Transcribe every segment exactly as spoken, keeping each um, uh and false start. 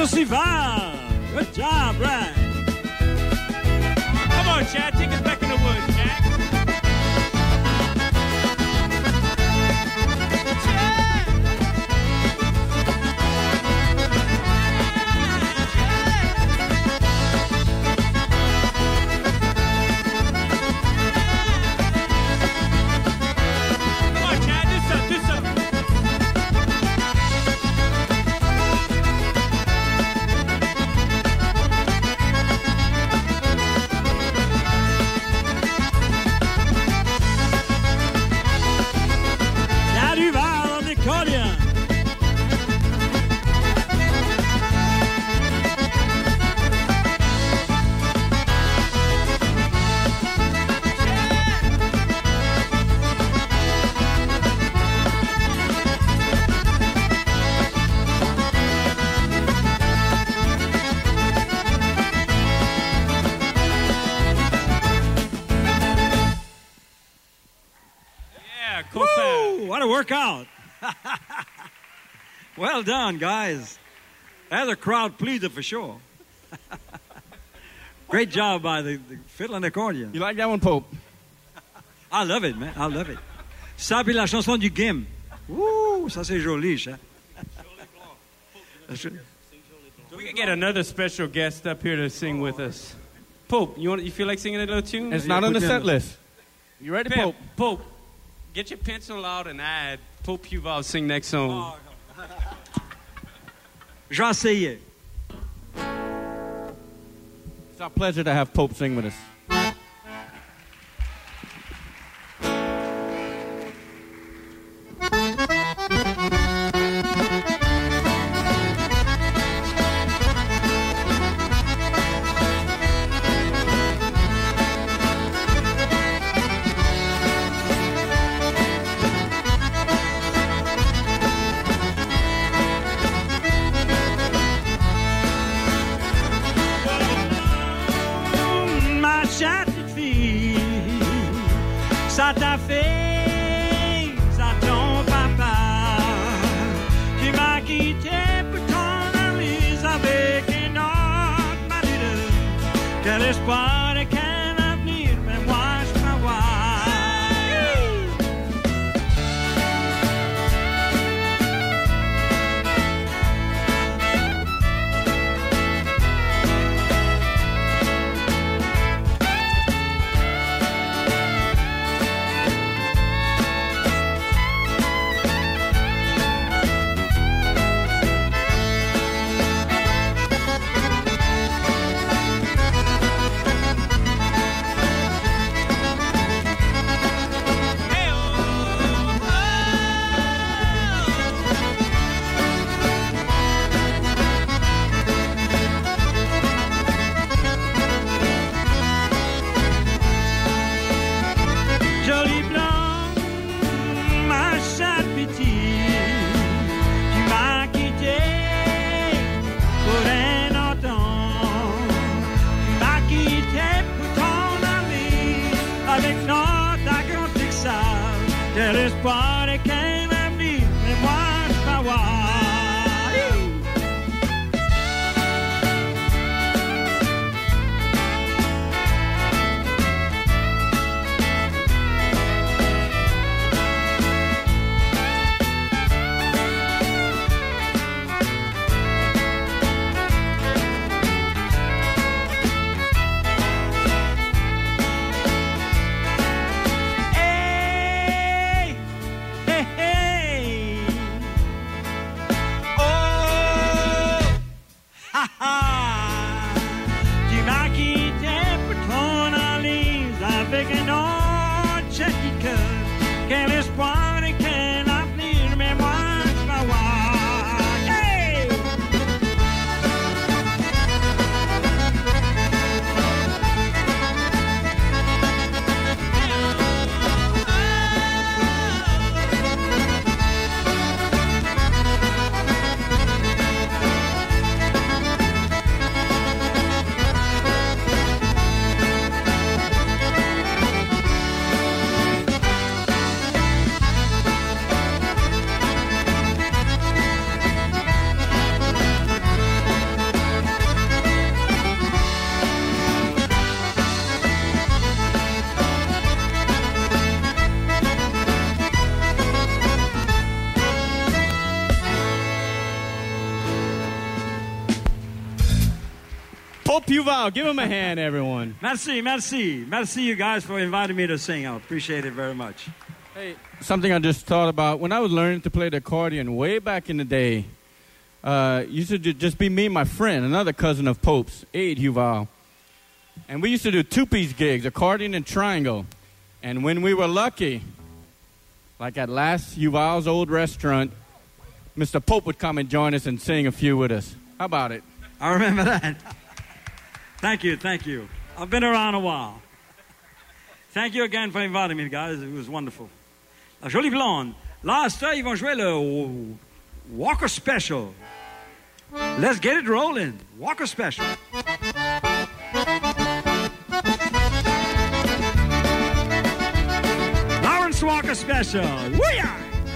aussi fort. Good job, Brad. Come on, Chad, take us back in the woods, Jack. Workout. Well done, guys. That's a crowd pleaser for sure. Great job by the, the fiddle and accordion. You like that one, Pope? I love it, man. I love it. Ça, puis la chanson du Gim. Woo, ça c'est joli, ça. We can get another special guest up here to sing with us. Pope, you want? You feel like singing a little tune? It's not on the set list. You ready, Pep, Pope? Pope, get your pencil out and add Pope Huval sing next song. Je vais essayer. It's our pleasure to have Pope sing with us. Ça t'a fait, ça ton papa. Tu m'as quitté pour ton Alice avec une autre manette. Quel espoir et quel avenir, mais moi je m'envoie. Quel espoir et quel avenir, mais moi je vais voir. Hey, hey, Pope Yuval. Give him a hand, everyone. Merci, merci. Merci, you guys, for inviting me to sing. I appreciate it very much. Hey, something I just thought about. When I was learning to play the accordion way back in the day, uh, used to ju- just be me and my friend, another cousin of Pope's, Aid Yuval. And we used to do two-piece gigs, accordion and triangle. And when we were lucky, like at last Yuval's old restaurant, Mister Pope would come and join us and sing a few with us. How about it? I remember that. Thank you, thank you. I've been around a while. Thank you again for inviting me, guys. It was wonderful. La Jolie Blonde. Last ils vont jouer le Walker Special. Let's get it rolling. Walker Special. Lawrence Walker Special. Woo-yah!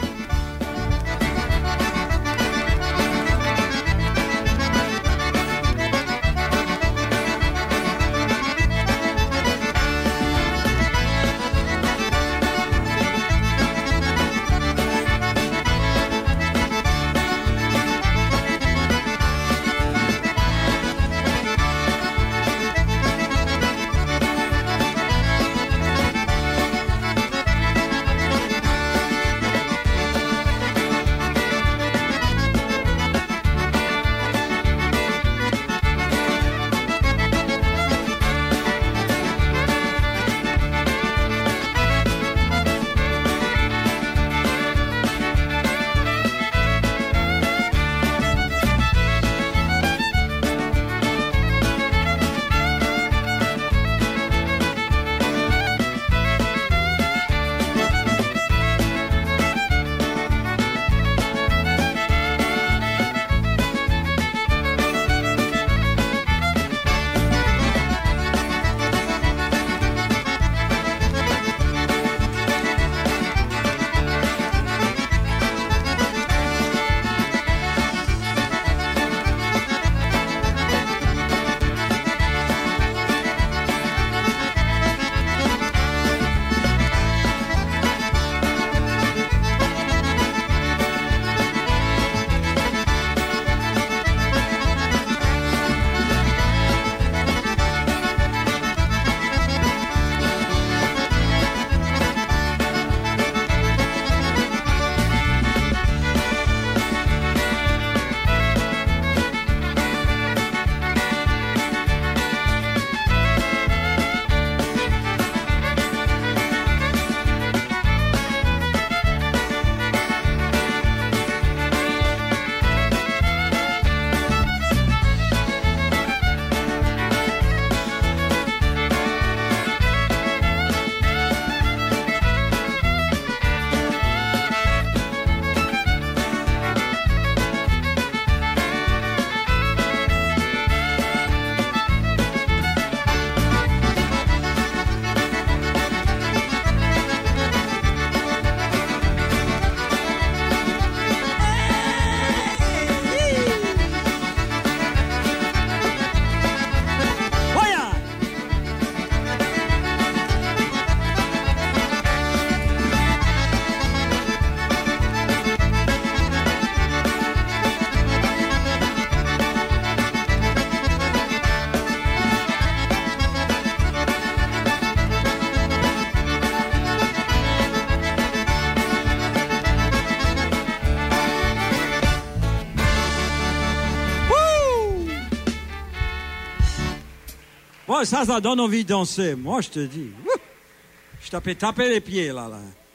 Ouais, ça, ça donne envie de danser. Moi, je te dis. Wouh! Je tapais, tapais les pieds, là, là.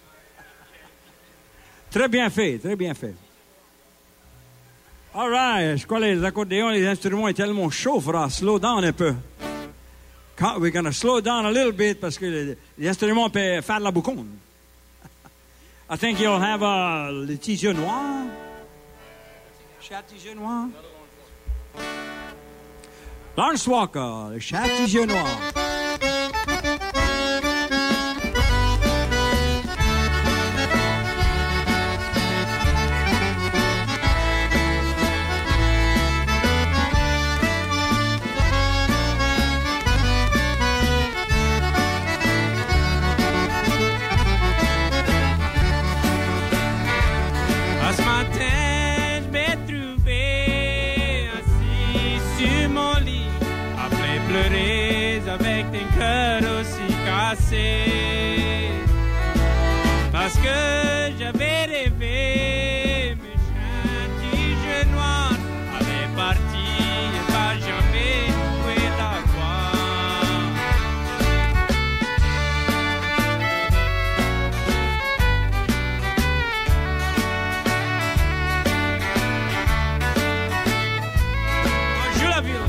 Très bien fait, très bien fait. All right. Je crois que les accordéons, les instruments sont tellement chauds, il faudra slow down un peu. We're going to slow down a little bit parce que les, les instruments peuvent faire de la bouconne. I think you'll have uh, le tigeau noir. Chat tigeau noir. Lawrence Walker, le chat tigeau noir. Assis sur mon lit, à cassé. Parce que j'avais rêvé, mes gentils yeux noirs allaient partir et pas jamais trouver la On joue la violon.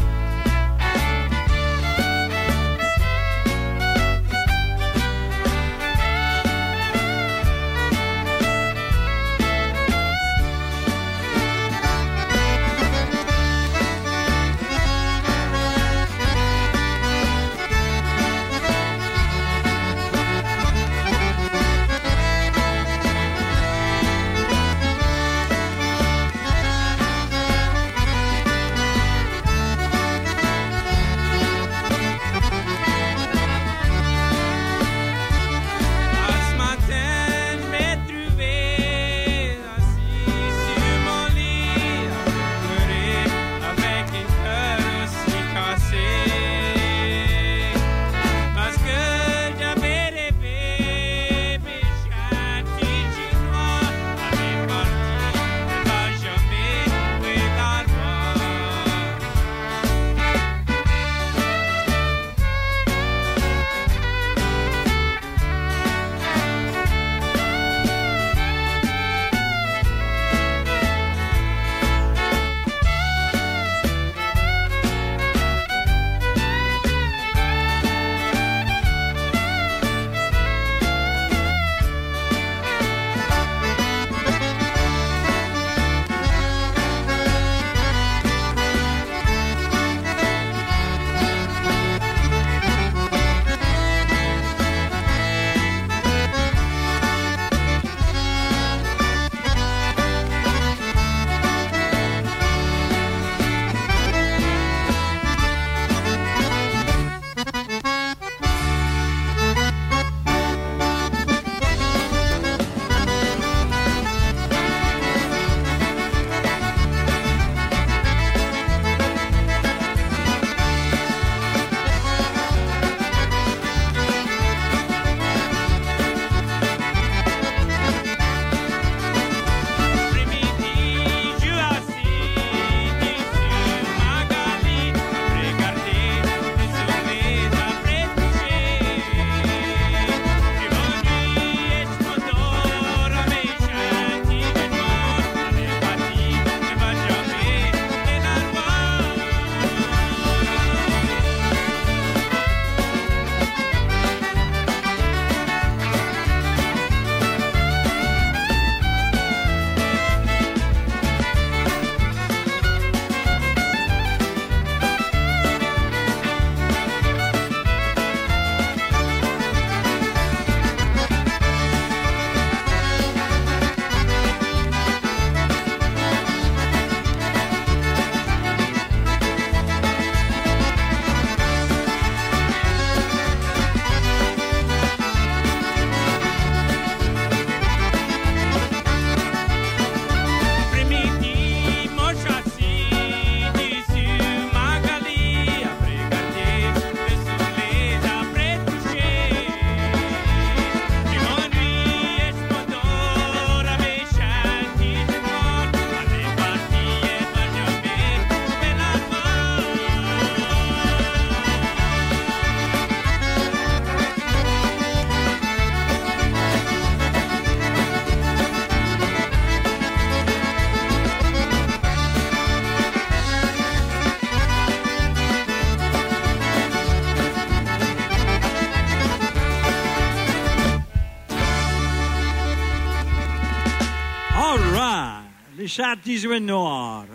les chats dix-huit noirs.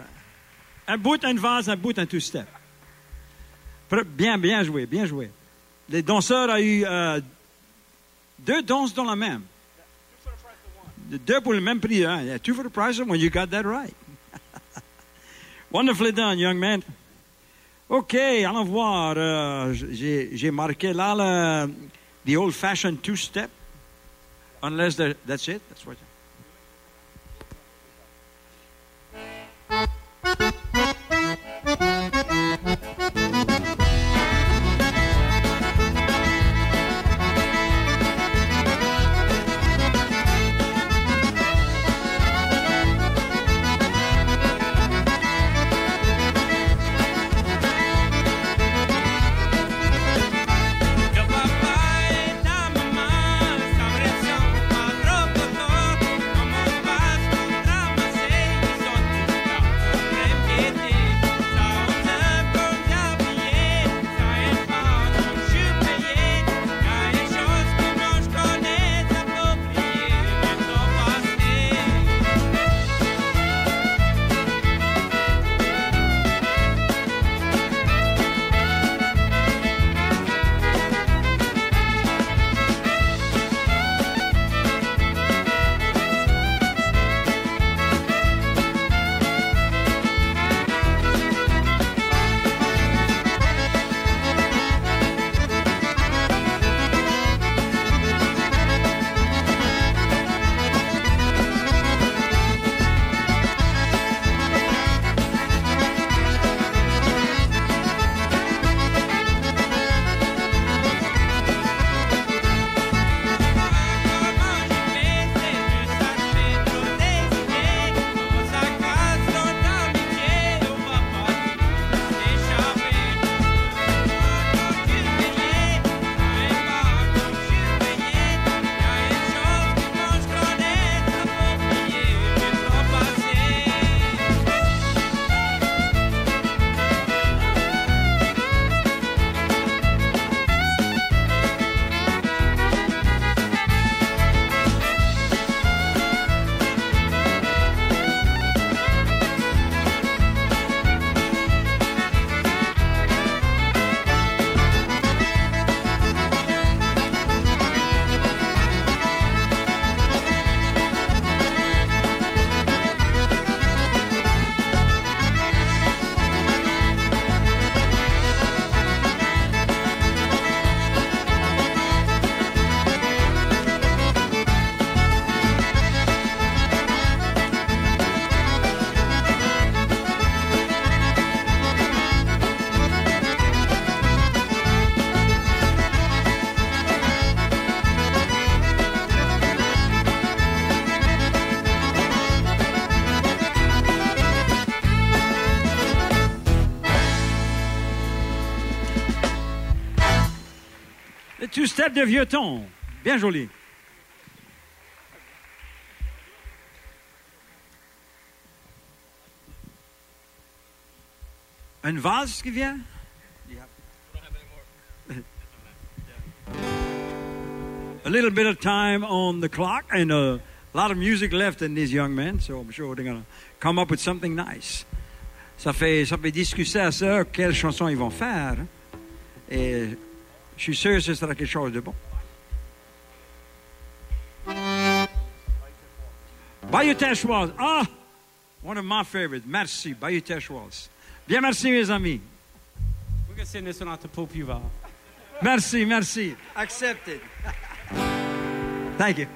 Un bout, un vase, un bout, un two-step. Bien, bien joué, bien joué. Les danseurs ont eu euh, deux danses dans la même. Deux pour le même prix. Hein? Yeah, two for the price of one. You got that right. Wonderfully done, young man. OK, allons voir. Euh, j'ai, j'ai marqué là le the old-fashioned two-step. Unless the, that's it. That's what. Step de vieux ton. Bien joli. Une valse qui vient? A little bit of time on the clock and a lot of music left in these young men, so I'm sure they're going to come up with something nice. Ça fait, ça fait discuter à ça quelle chanson ils vont faire. Et je suis sûr que ce sera quelque chose de bon. Bayou Teche Waltz. Ah! One of my favorites. Merci. Bayou Teche Waltz. Bien, merci, mes amis. We're going to send this one out to Pope Yuval. Merci, merci. Accepted. Thank you.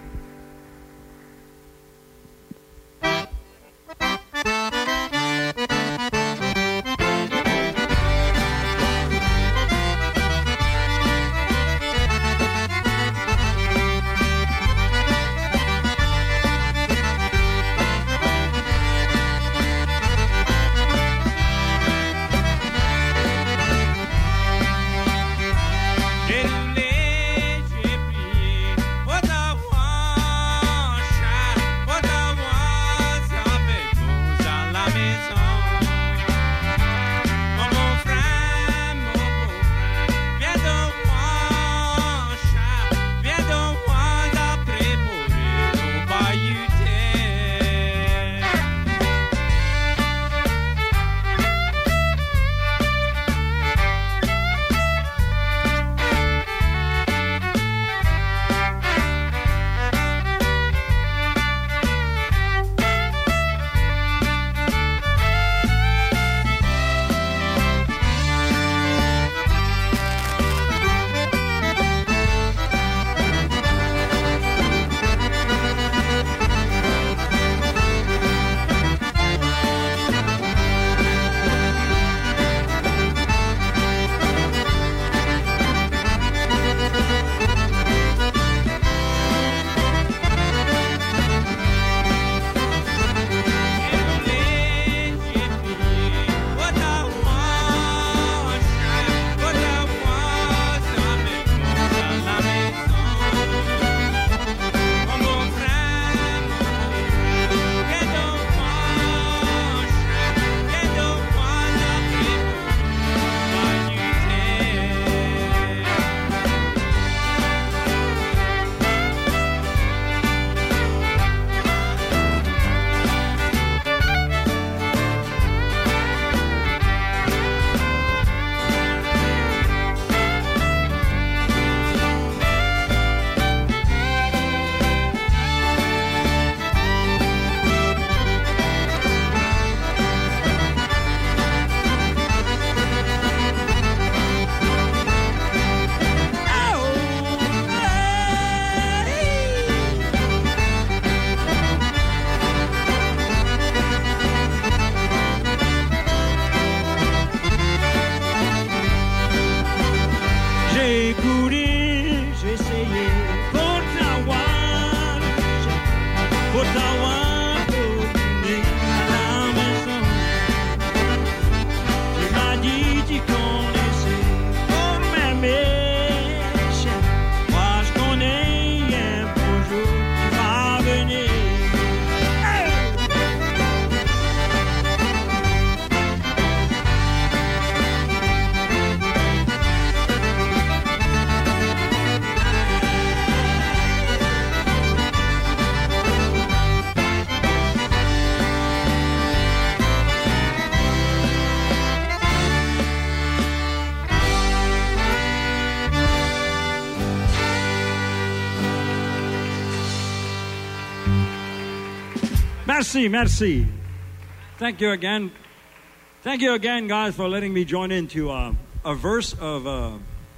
Merci, merci. Thank you again. Thank you again, guys, for letting me join into uh, a verse of uh,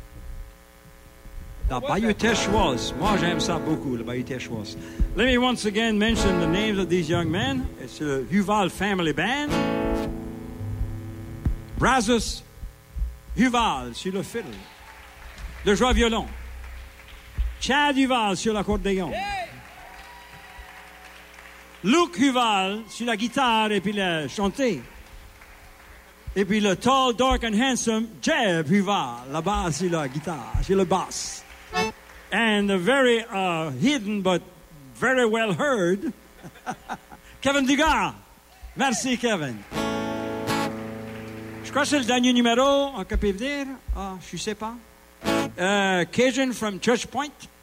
the Bayou Teche Waltz. Moi, j'aime ça beaucoup, le Bayou Teche Waltz. Let me once again mention the names of these young men. It's the Huval Family Band. Brazos Huval sur le fiddle, le joie violon. Chad Huval sur l'accordéon. Luke Huval sur la guitare et puis le chanter. Et puis le tall, dark and handsome Jeb Huval, là-bas sur la guitare, sur le basse. and very uh, hidden but very well heard, Kevin Dugard. Merci, Kevin. Je crois que c'est le dernier numéro. On peut venir? Ah, je sais pas. Uh, Cajun from Church Point.